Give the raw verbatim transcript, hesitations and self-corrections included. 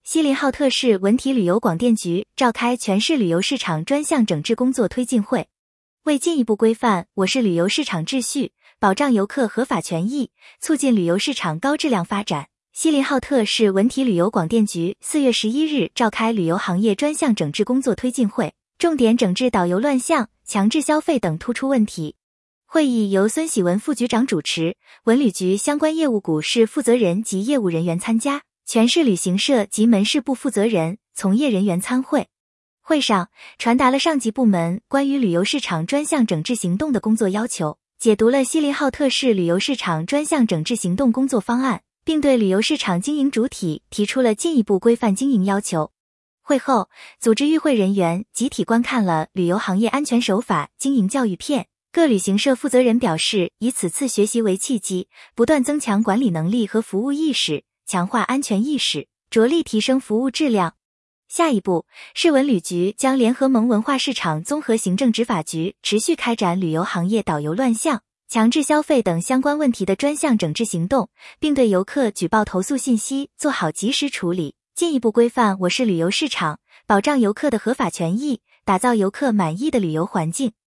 锡林浩特市文体旅游广电局召开全市旅游市场专项整治工作推进会，为进一步规范我市旅游市场秩序，保障游客合法权益，促进旅游市场高质量发展，锡林浩特市文体旅游广电局四月十一日召开旅游行业专项整治工作推进会，重点整治导游乱象、强制消费等突出问题。会议由孙喜文副局长主持，文旅局相关业务股市负责人及业务人员参加，全市旅行社及门市部负责人、从业人员参会。会上传达了上级部门关于旅游市场专项整治行动的工作要求，解读了锡林浩特市旅游市场专项整治行动工作方案，并对旅游市场经营主体提出了进一步规范经营要求。会后，组织与会人员集体观看了旅游行业安全守法经营教育片。各旅行社负责人表示，以此次学习为契机，不断增强管理能力和服务意识，强化安全意识，着力提升服务质量。下一步，市文旅局将联合蒙文化市场综合行政执法局持续开展旅游行业导游乱象、强制消费等相关问题的专项整治行动，并对游客举报投诉信息做好及时处理，进一步规范我市旅游市场，保障游客的合法权益，打造游客满意的旅游环境。